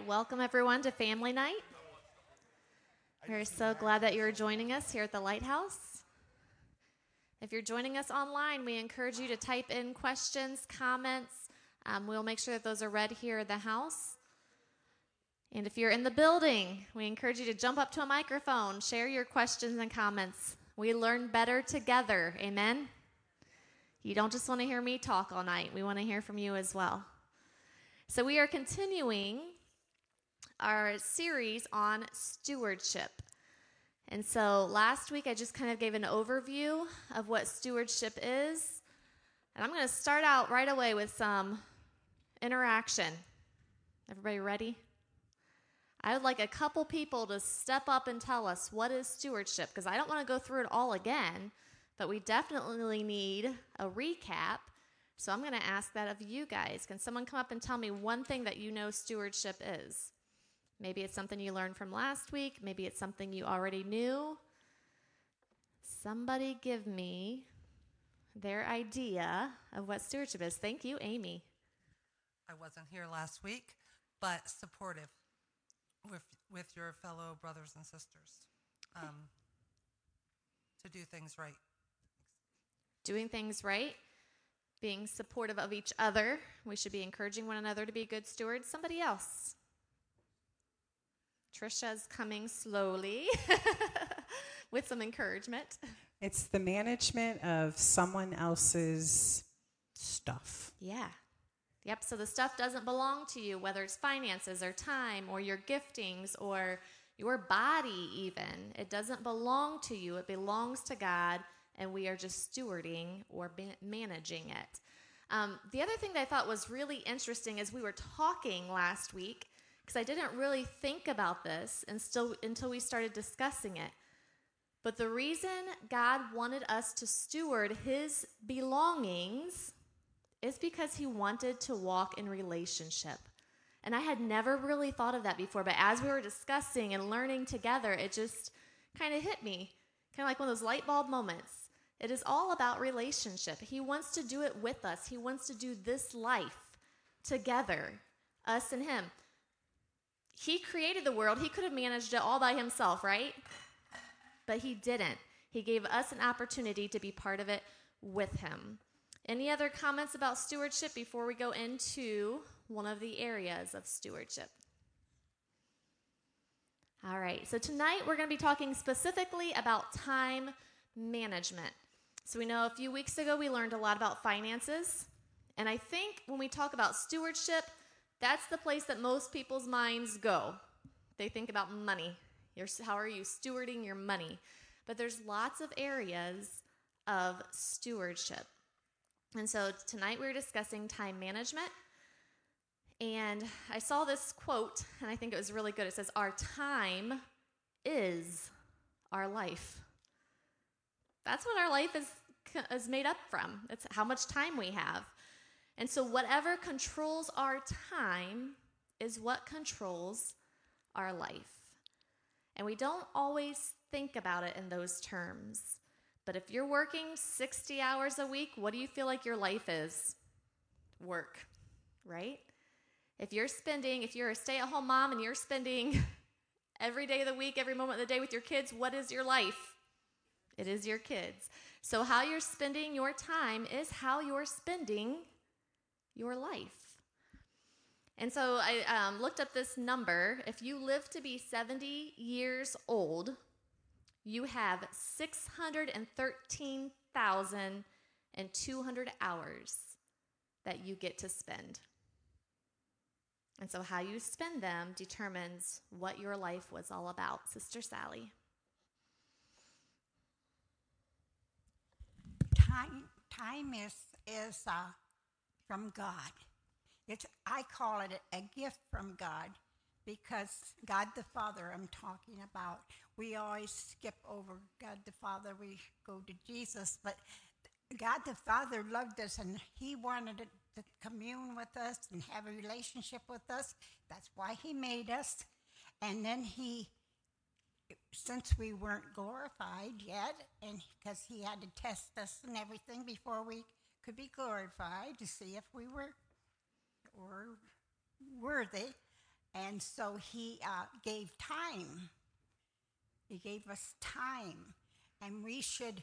right, welcome everyone to Family Night. We're so glad that you're joining us here at the Lighthouse. If you're joining us online, we encourage you to type in questions, comments. We'll make sure that those are read here at the house. And if you're in the building, we encourage you to jump up to a microphone, share your questions and comments. We learn better together, amen? You don't just want to hear me talk all night. We want to hear from you as well. So we are continuing our series on stewardship. And so last week I just kind of gave an overview of what stewardship is. And I'm going to start out right away with some interaction. Everybody ready? I would like a couple people to step up and tell us what is stewardship, because I don't want to go through it all again, but we definitely need a recap. So I'm going to ask that of you guys. Can someone come up and tell me one thing that you know stewardship is? Maybe it's something you learned from last week. Maybe it's something you already knew. Somebody give me their idea of what stewardship is. Thank you, Amy. I wasn't here last week, but supportive with your fellow brothers and sisters to do things right. Doing things right. Being supportive of each other. We should be encouraging one another to be good stewards. Somebody else. Trisha's coming slowly with some encouragement. It's the management of someone else's stuff. Yeah. Yep, so the stuff doesn't belong to you, whether it's finances or time or your giftings or your body even. It doesn't belong to you. It belongs to God, and we are just stewarding or managing it. The other thing that I thought was really interesting as we were talking last week, because I didn't really think about this until we started discussing it. But the reason God wanted us to steward his belongings is because he wanted to walk in relationship. And I had never really thought of that before, but as we were discussing and learning together, it just kind of hit me, kind of like one of those light bulb moments. It is all about relationship. He wants to do it with us. He wants to do this life together, us and him. He created the world. He could have managed it all by himself, right? But he didn't. He gave us an opportunity to be part of it with him. Any other comments about stewardship before we go into one of the areas of stewardship? All right, so tonight we're going to be talking specifically about time management. So we know a few weeks ago we learned a lot about finances. And I think when we talk about stewardship, that's the place that most people's minds go. They think about money. How are you stewarding your money? But there's lots of areas of stewardship. And so tonight we're discussing time management. And I saw this quote, and I think it was really good. It says, "Our time is our life." That's what our life is made up from. It's how much time we have. And so whatever controls our time is what controls our life. And we don't always think about it in those terms. But if you're working 60 hours a week, what do you feel like your life is? Work, right? If you're a stay-at-home mom and you're spending every day of the week, every moment of the day with your kids, what is your life? It is your kids. So how you're spending your time is how you're spending your life. And so I looked up this number. If you live to be 70 years old, you have 613,200 hours that you get to spend. And so how you spend them determines what your life was all about. Sister Sally. Time is from God. I call it a gift from God, because God the Father I'm talking about. We always skip over God the Father. We go to Jesus, but God the Father loved us, and he wanted to commune with us and have a relationship with us. That's why he made us. And then since we weren't glorified yet, and because he had to test us and everything before we could be glorified to see if we were worthy, And so he gave time. He gave us time. And we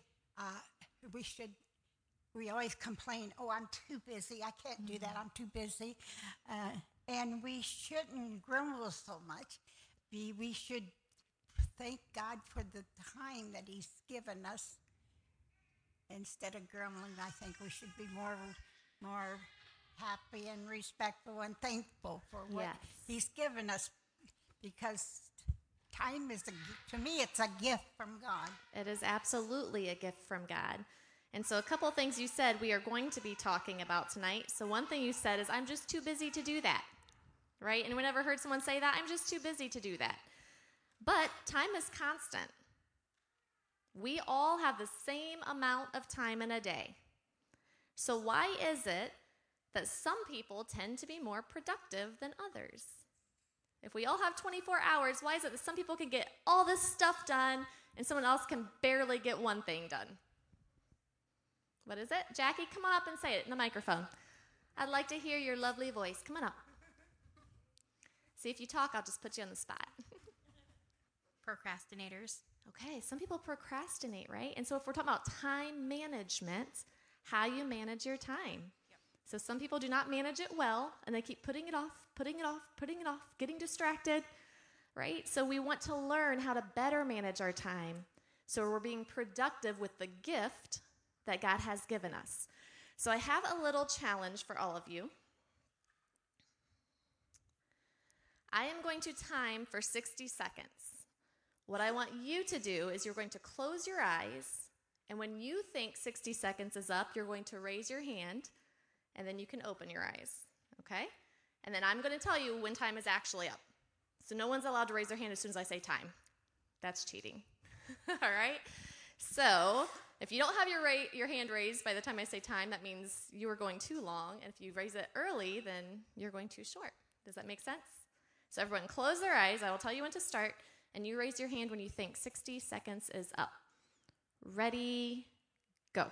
always complain, oh, I'm too busy. I can't do that. I'm too busy. And we shouldn't grumble so much. We should thank God for the time that he's given us. Instead of grumbling, I think we should be more happy and respectful and thankful for what he's given us, because time is, to me, it's a gift from God. It is absolutely a gift from God. And so a couple of things you said we are going to be talking about tonight. So one thing you said is, I'm just too busy to do that, right? Anyone ever heard someone say that? I'm just too busy to do that. But time is constant. We all have the same amount of time in a day. So why is it that some people tend to be more productive than others? If we all have 24 hours, why is it that some people can get all this stuff done and someone else can barely get one thing done? What is it? Jackie, come on up and say it in the microphone. I'd like to hear your lovely voice. Come on up. See, if you talk, I'll just put you on the spot. Procrastinators. Okay, some people procrastinate, right? And so if we're talking about time management, how you manage your time. Yep. So some people do not manage it well, and they keep putting it off, getting distracted, right? So we want to learn how to better manage our time so we're being productive with the gift that God has given us. So I have a little challenge for all of you. I am going to time for 60 seconds. What I want you to do is you're going to close your eyes, and when you think 60 seconds is up, you're going to raise your hand, and then you can open your eyes, okay? And then I'm going to tell you when time is actually up. So no one's allowed to raise their hand as soon as I say time. That's cheating, all right? So if you don't have your hand raised by the time I say time, that means you are going too long, and if you raise it early, then you're going too short. Does that make sense? So everyone close their eyes. I will tell you when to start. And you raise your hand when you think 60 seconds is up. Ready, go.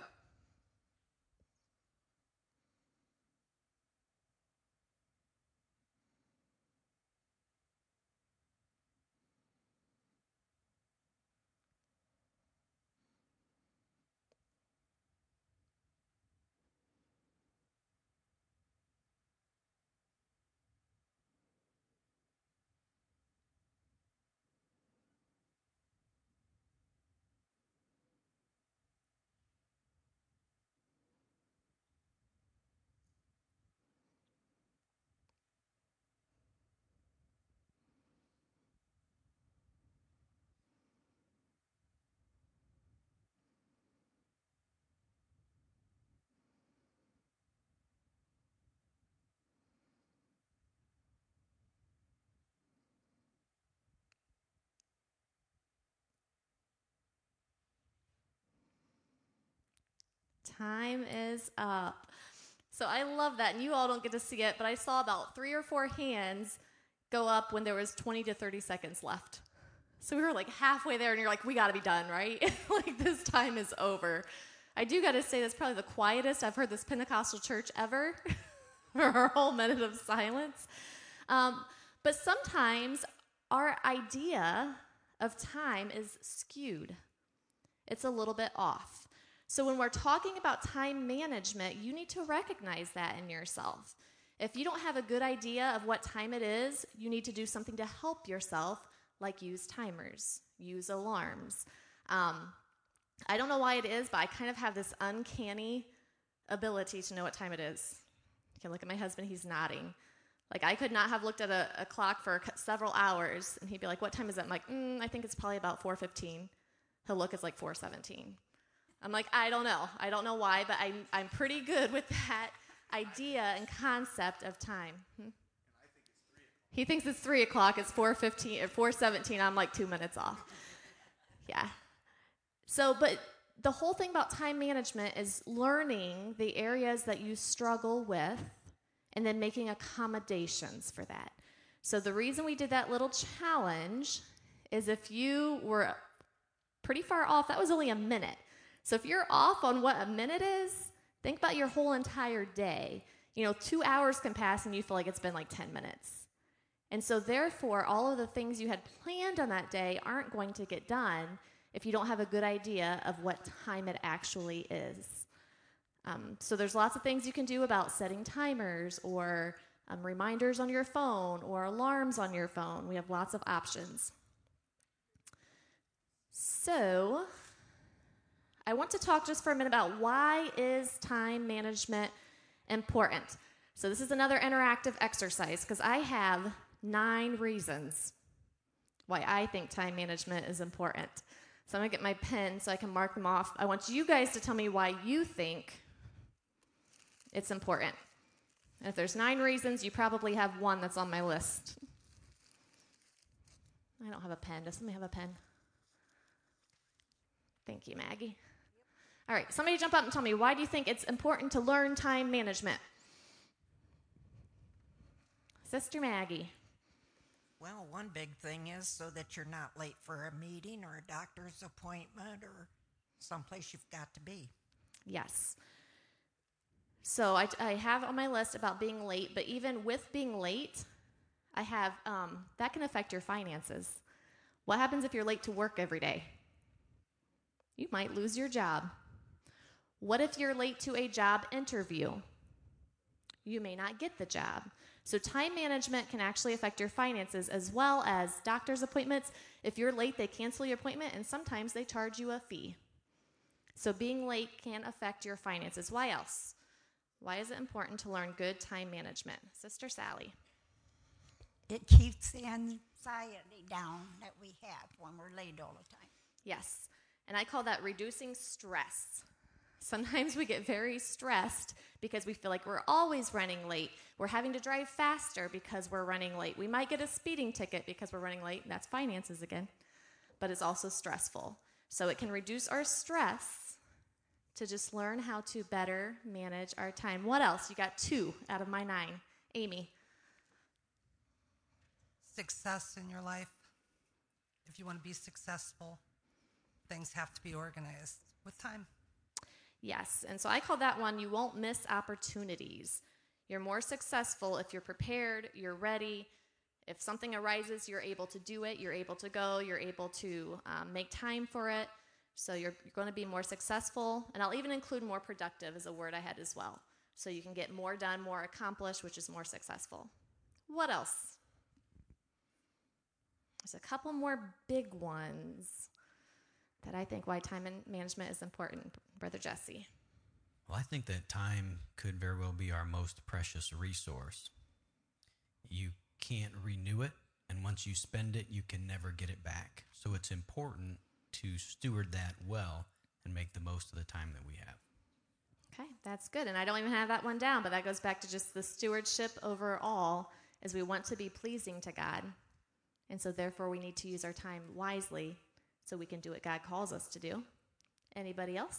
Time is up. So I love that, and you all don't get to see it, but I saw about 3 or 4 hands go up when there was 20 to 30 seconds left. So we were like halfway there, and you're like, we got to be done, right? Like, this time is over. I do got to say, that's probably the quietest I've heard this Pentecostal church ever for our whole minute of silence. But sometimes our idea of time is skewed. It's a little bit off. So when we're talking about time management, you need to recognize that in yourself. If you don't have a good idea of what time it is, you need to do something to help yourself, like use timers, use alarms. I don't know why it is, but I kind of have this uncanny ability to know what time it is. You can look at my husband, he's nodding. Like, I could not have looked at a clock for several hours, and he'd be like, what time is it? I'm like, I think it's probably about 4:15. He'll look, it's like 4:17. I'm like, I don't know. I don't know why, but I'm pretty good with that idea and concept of time. And I think it's 3 o'clock. He thinks it's 3 o'clock. It's 4:15 or 4:17. I'm like 2 minutes off. Yeah. So, but the whole thing about time management is learning the areas that you struggle with and then making accommodations for that. So the reason we did that little challenge is if you were pretty far off, that was only a minute. So if you're off on what a minute is, think about your whole entire day. 2 hours can pass and you feel like it's been like 10 minutes. And so therefore, all of the things you had planned on that day aren't going to get done if you don't have a good idea of what time it actually is. So there's lots of things you can do about setting timers or reminders on your phone or alarms on your phone. We have lots of options. So I want to talk just for a minute about why is time management important. So this is another interactive exercise because I have 9 reasons why I think time management is important. So I'm going to get my pen so I can mark them off. I want you guys to tell me why you think it's important. And if there's 9 reasons, you probably have one that's on my list. I don't have a pen. Does somebody have a pen? Thank you, Maggie. All right, somebody jump up and tell me, why do you think it's important to learn time management? Sister Maggie. Well, one big thing is so that you're not late for a meeting or a doctor's appointment or someplace you've got to be. Yes. So I have on my list about being late, but even with being late, I have, that can affect your finances. What happens if you're late to work every day? You might lose your job. What if you're late to a job interview? You may not get the job. So time management can actually affect your finances as well as doctor's appointments. If you're late, they cancel your appointment, and sometimes they charge you a fee. So being late can affect your finances. Why else? Why is it important to learn good time management? Sister Sally. It keeps the anxiety down that we have when we're late all the time. Yes, and I call that reducing stress. Sometimes we get very stressed because we feel like we're always running late. We're having to drive faster because we're running late. We might get a speeding ticket because we're running late, and that's finances again, but it's also stressful. So it can reduce our stress to just learn how to better manage our time. What else? You got 2 out of my 9. Amy. Success in your life. If you want to be successful, things have to be organized with time. Yes, and so I call that one, you won't miss opportunities. You're more successful if you're prepared, you're ready. If something arises, you're able to do it, you're able to go, you're able to make time for it. So you're going to be more successful, and I'll even include more productive as a word I had as well. So you can get more done, more accomplished, which is more successful. What else? There's a couple more big ones that I think why time management is important. Brother Jesse. Well, I think that time could very well be our most precious resource. You can't renew it, and once you spend it, you can never get it back. So it's important to steward that well and make the most of the time that we have. Okay, that's good. And I don't even have that one down, but that goes back to just the stewardship overall, is we want to be pleasing to God. And so therefore we need to use our time wisely so we can do what God calls us to do. Anybody else?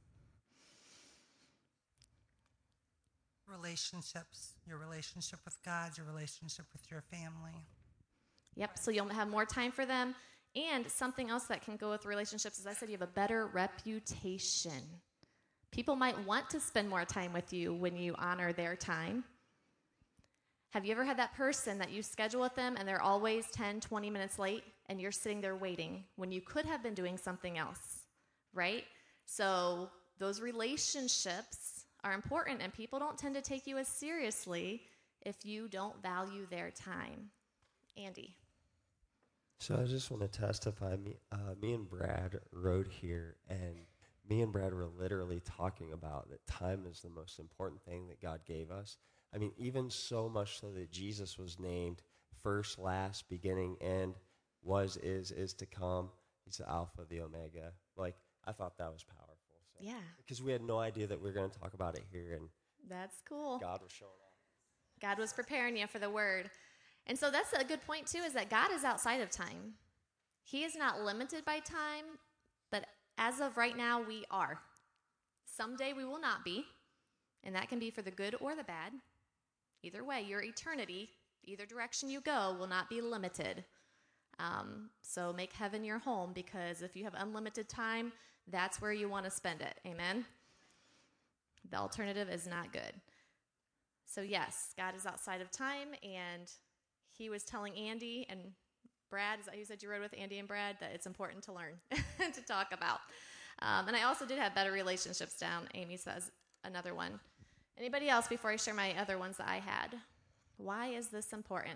Relationships, your relationship with God, your relationship with your family. Yep, so you'll have more time for them. And something else that can go with relationships is I said you have a better reputation. People might want to spend more time with you when you honor their time. Have you ever had that person that you schedule with them and they're always 10, 20 minutes late and you're sitting there waiting when you could have been doing something else, right? So those relationships are important, and people don't tend to take you as seriously if you don't value their time. Andy. So I just want to testify. Me and Brad rode here, and me and Brad were literally talking about that time is the most important thing that God gave us. I mean, even so much so that Jesus was named first, last, beginning, end, was, is to come. He's the Alpha, the Omega. Like, I thought that was powerful. So. Yeah. Because we had no idea that we were going to talk about it here, and that's cool. God was showing up. God was preparing you for the word. And so that's a good point, too, is that God is outside of time. He is not limited by time, but as of right now, we are. Someday we will not be, and that can be for the good or the bad. Either way, your eternity, either direction you go, will not be limited. So make heaven your home, because if you have unlimited time, that's where you want to spend it. Amen? The alternative is not good. So yes, God is outside of time, and he was telling Andy and Brad, is that who said you rode with, Andy and Brad, that it's important to learn to talk about. And I also did have better relationships down, Amy says, another one. Anybody else before I share my other ones that I had? Why is this important?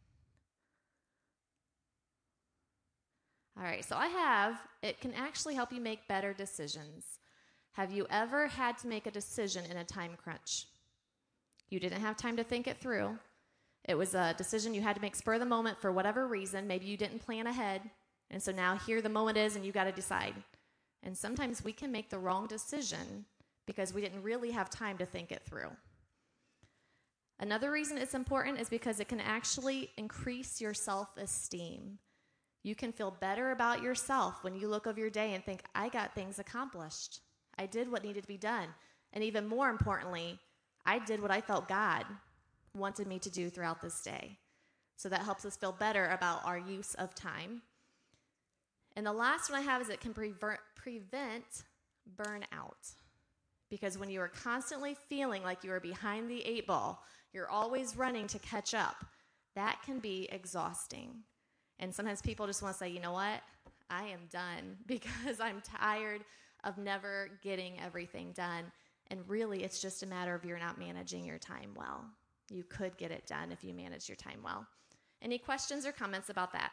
All right, so it can actually help you make better decisions. Have you ever had to make a decision in a time crunch? You didn't have time to think it through. It was a decision you had to make spur of the moment for whatever reason. Maybe you didn't plan ahead, and so now here the moment is and you got to decide. And sometimes we can make the wrong decision because we didn't really have time to think it through. Another reason it's important is because it can actually increase your self-esteem. You can feel better about yourself when you look over your day and think, I got things accomplished. I did what needed to be done. And even more importantly, I did what I felt God wanted me to do throughout this day. So that helps us feel better about our use of time. And the last one I have is it can prevent burnout. Because when you are constantly feeling like you are behind the 8 ball, you're always running to catch up, that can be exhausting. And sometimes people just want to say, you know what? I am done because I'm tired of never getting everything done. And really, it's just a matter of you're not managing your time well. You could get it done if you manage your time well. Any questions or comments about that?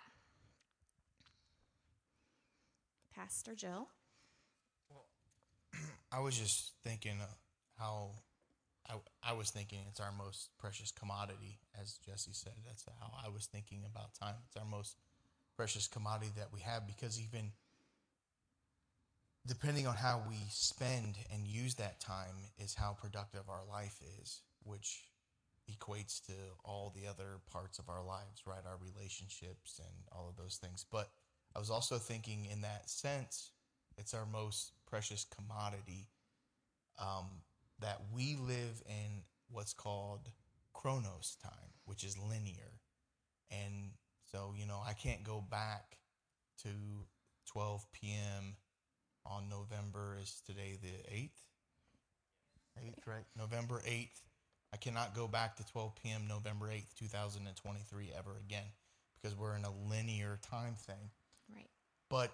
Pastor Joe? Well, I was just thinking how I was thinking it's our most precious commodity, as Jesse said. That's how I was thinking about time. It's our most precious commodity that we have, because even depending on how we spend and use that time is how productive our life is, which equates to all the other parts of our lives, right? Our relationships and all of those things. But I was also thinking in that sense, it's our most precious commodity, that we live in what's called chronos time, which is linear. And so, I can't go back to 12 p.m. on November, is today the 8th? 8th, right? November 8th. I cannot go back to 12 p.m. November 8th, 2023 ever again, because we're in a linear time thing. Right. But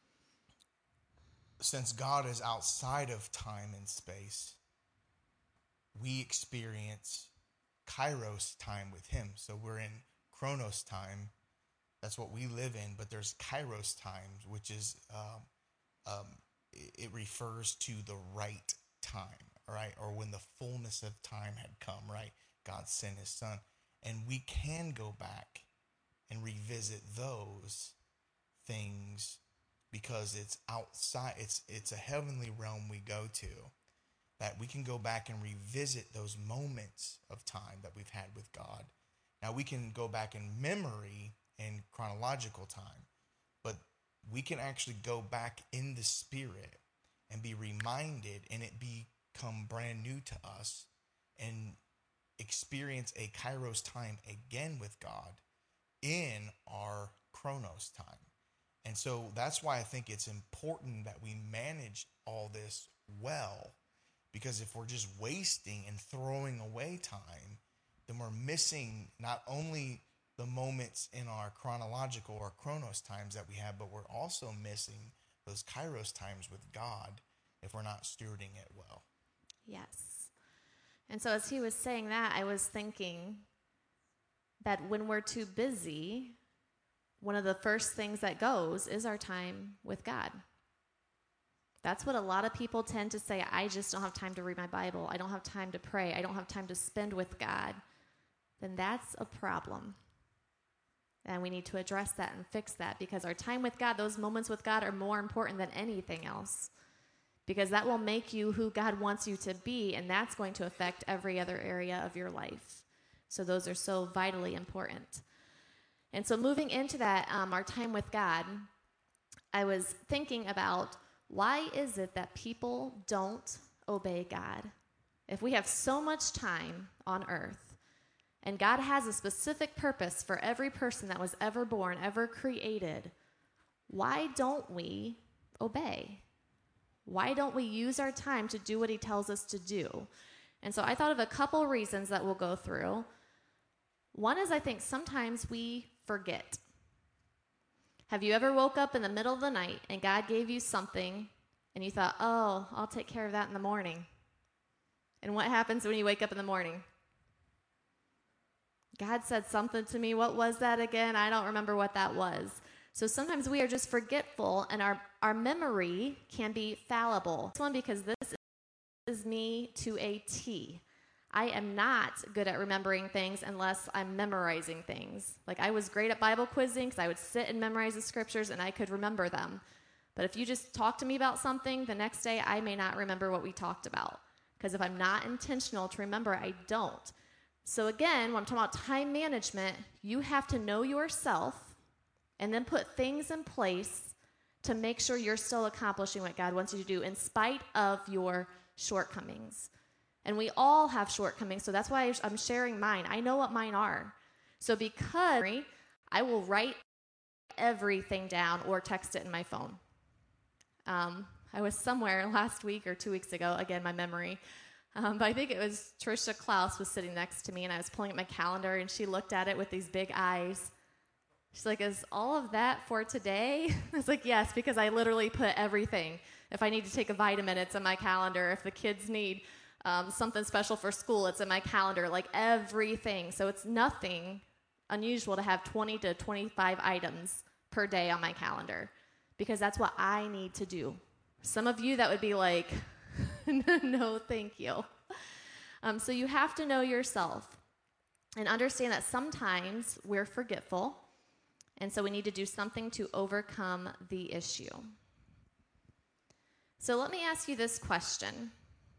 since God is outside of time and space, we experience kairos time with him. So we're in chronos time. That's what we live in. But there's kairos times, which is, it refers to the right time, right? Or when the fullness of time had come, right? God sent his son. And we can go back and revisit those things because it's outside. It's a heavenly realm we go to, that we can go back and revisit those moments of time that we've had with God. Now, we can go back in memory and chronological time, but we can actually go back in the spirit and be reminded, and it become brand new to us, and experience a kairos time again with God in our chronos time. And so that's why I think it's important that we manage all this well, because if we're just wasting and throwing away time, then we're missing not only the moments in our chronological or chronos times that we have, but we're also missing those kairos times with God if we're not stewarding it well. Yes. And so as he was saying that, I was thinking that when we're too busy, one of the first things that goes is our time with God. That's what a lot of people tend to say. I just don't have time to read my Bible. I don't have time to pray. I don't have time to spend with God. Then that's a problem. And we need to address that and fix that, because our time with God, those moments with God, are more important than anything else, because that will make you who God wants you to be, and that's going to affect every other area of your life. So those are so vitally important. And so moving into that, our time with God, I was thinking about, why is it that people don't obey God? If we have so much time on earth, and God has a specific purpose for every person that was ever born, ever created, why don't we obey? Why don't we use our time to do what he tells us to do? And so I thought of a couple reasons that we'll go through. One is I think sometimes we forget. Have you ever woke up in the middle of the night and God gave you something and you thought, oh, I'll take care of that in the morning? And what happens when you wake up in the morning? God said something to me. What was that again? I don't remember what that was. So sometimes we are just forgetful, and our memory can be fallible. This one, because this is me to a T. I am not good at remembering things unless I'm memorizing things. Like, I was great at Bible quizzing because I would sit and memorize the scriptures and I could remember them. But if you just talk to me about something, the next day I may not remember what we talked about. Because if I'm not intentional to remember, I don't. So again, when I'm talking about time management, you have to know yourself and then put things in place to make sure you're still accomplishing what God wants you to do in spite of your shortcomings. And we all have shortcomings, so that's why I'm sharing mine. I know what mine are. So because I will write everything down or text it in my phone. I was somewhere last week or 2 weeks ago, again, my memory, but I think it was Trisha Klaus was sitting next to me, and I was pulling up my calendar, and she looked at it with these big eyes. She's like, is all of that for today? I was like, yes, because I literally put everything. If I need to take a vitamin, it's in my calendar. If the kids need something special for school, it's in my calendar, like everything. So it's nothing unusual to have 20 to 25 items per day on my calendar because that's what I need to do. Some of you, that would be like, no, thank you. So you have to know yourself and understand that sometimes we're forgetful, and so we need to do something to overcome the issue. So let me ask you this question.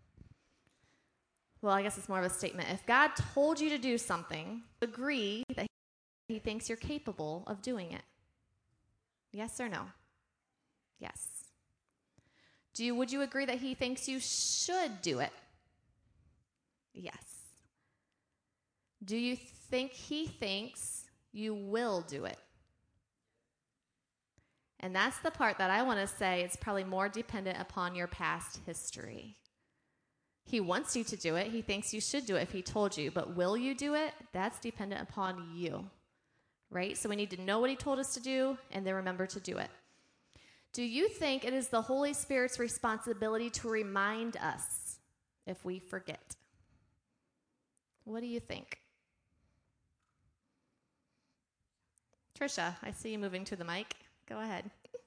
Well, I guess it's more of a statement. If God told you to do something, agree that he thinks you're capable of doing it. Yes or no? Yes. Would you agree that he thinks you should do it? Yes. Do you think he thinks you will do it? And that's the part that I want to say is probably more dependent upon your past history. He wants you to do it. He thinks you should do it if he told you. But will you do it? That's dependent upon you, right? So we need to know what he told us to do and then remember to do it. Do you think it is the Holy Spirit's responsibility to remind us if we forget? What do you think? Trisha, I see you moving to the mic. Go ahead.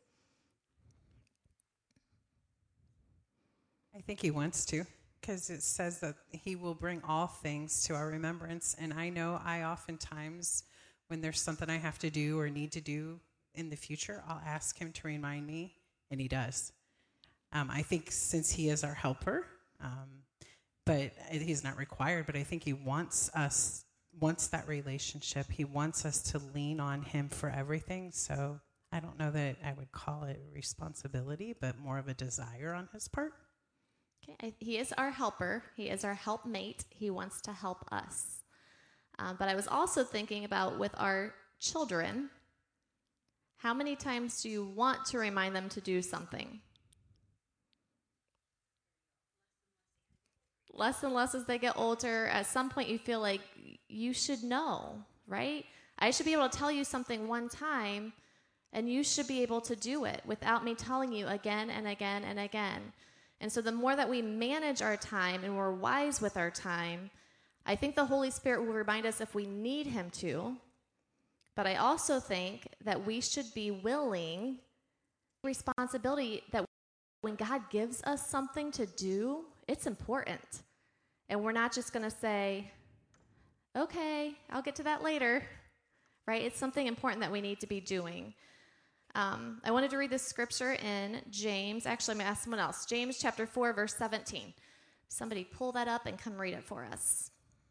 I think he wants to, because it says that he will bring all things to our remembrance. And I know I oftentimes, when there's something I have to do or need to do in the future, I'll ask him to remind me, and he does. I think since he is our helper, but he's not required, but I think he wants that relationship. He wants us to lean on him for everything. So I don't know that I would call it responsibility, but more of a desire on his part. Okay, he is our helper. He is our helpmate. He wants to help us. But I was also thinking about with our children, how many times do you want to remind them to do something? Less and less as they get older. At some point you feel like you should know, right? I should be able to tell you something one time, and you should be able to do it without me telling you again and again and again. And so the more that we manage our time and we're wise with our time, I think the Holy Spirit will remind us if we need him to. But I also think that we should be willing, responsibility that when God gives us something to do, it's important. And we're not just going to say, okay, I'll get to that later, right? It's something important that we need to be doing. I wanted to read this scripture in James. Actually, I'm going to ask someone else. James chapter 4, verse 17. Somebody pull that up and come read it for us.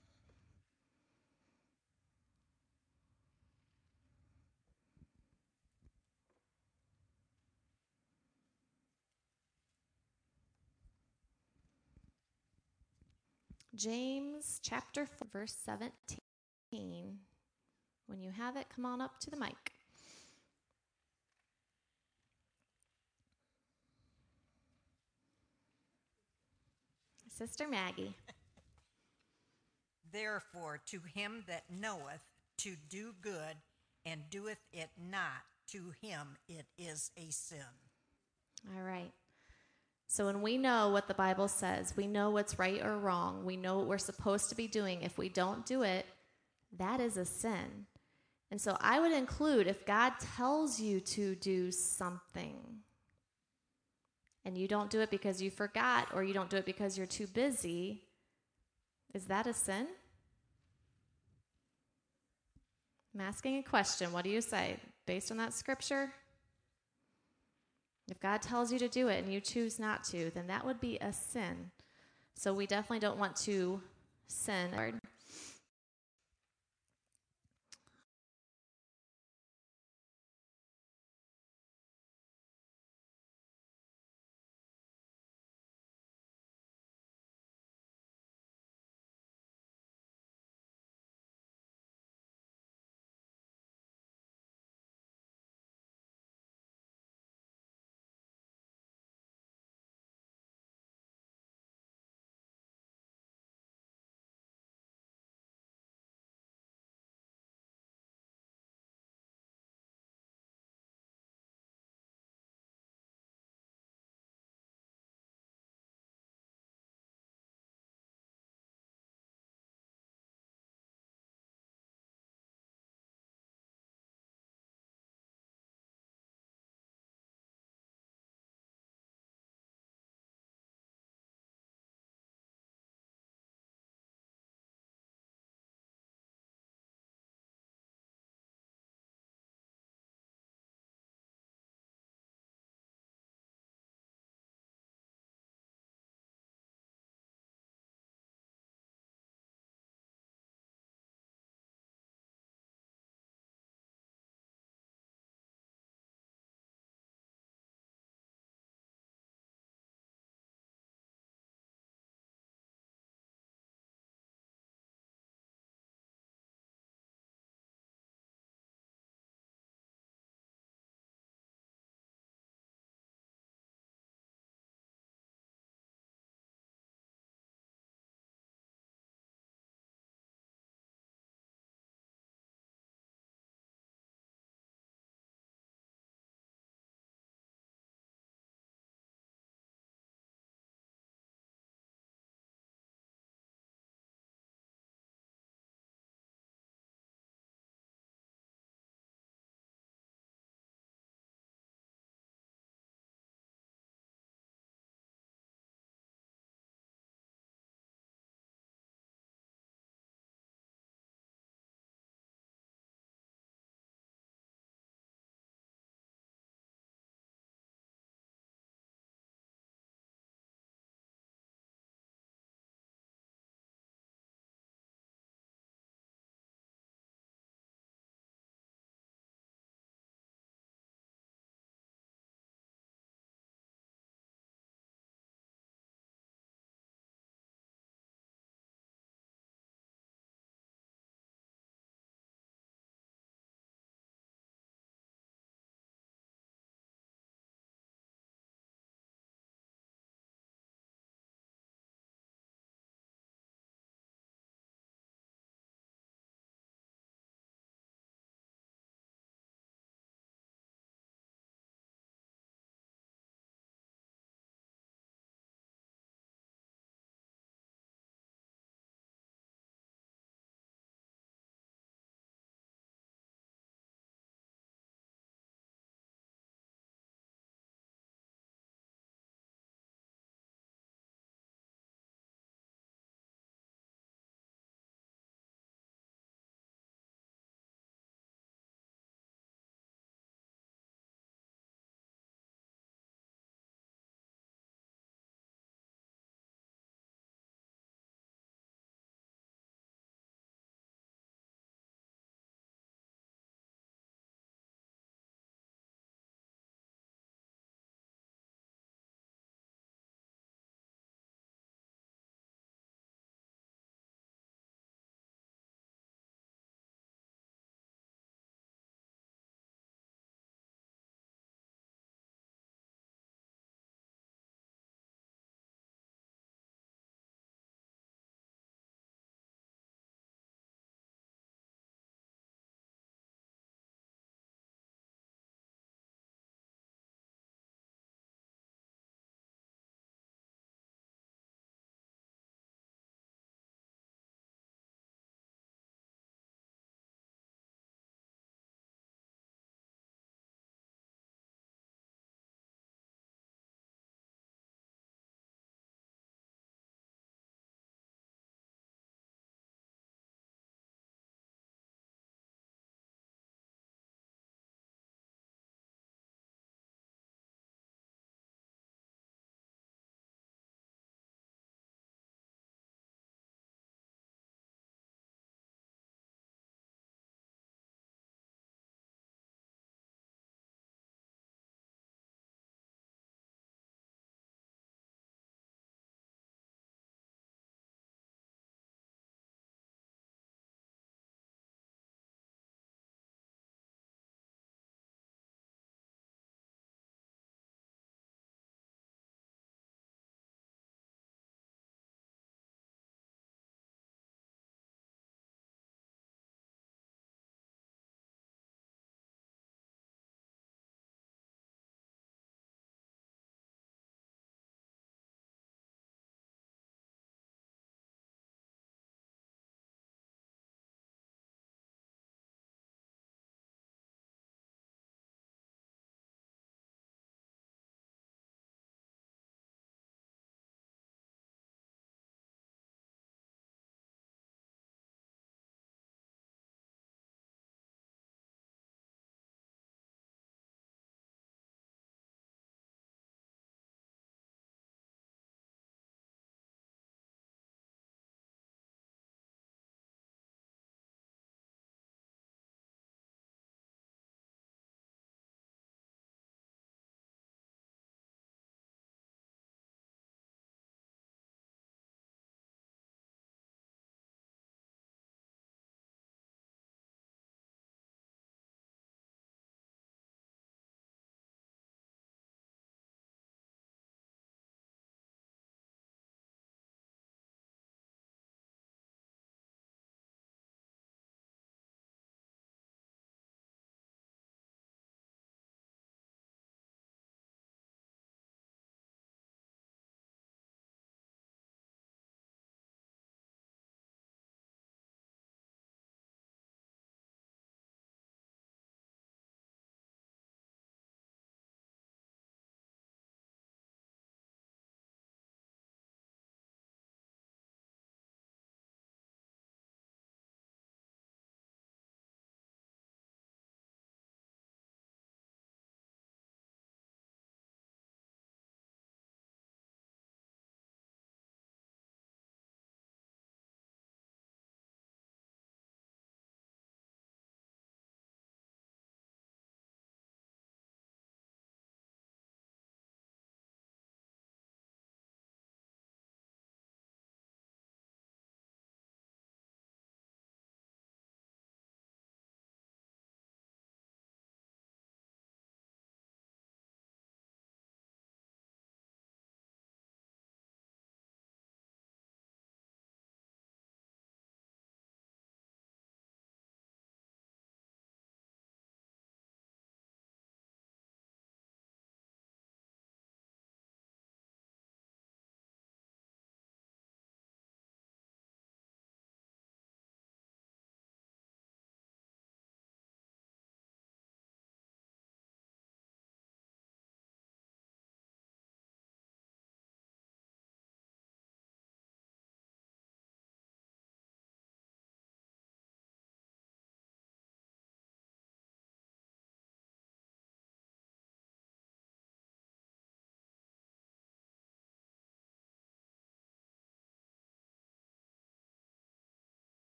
James chapter 4, verse 17. When you have it, come on up to the mic. Sister Maggie. Therefore, to him that knoweth to do good and doeth it not, to him it is a sin. All right. So when we know what the Bible says, we know what's right or wrong, we know what we're supposed to be doing. If we don't do it, that is a sin. And so I would include, if God tells you to do something and you don't do it because you forgot or you don't do it because you're too busy, is that a sin? I'm asking a question. What do you say? Based on that scripture? If God tells you to do it and you choose not to, then that would be a sin. So we definitely don't want to sin. Lord.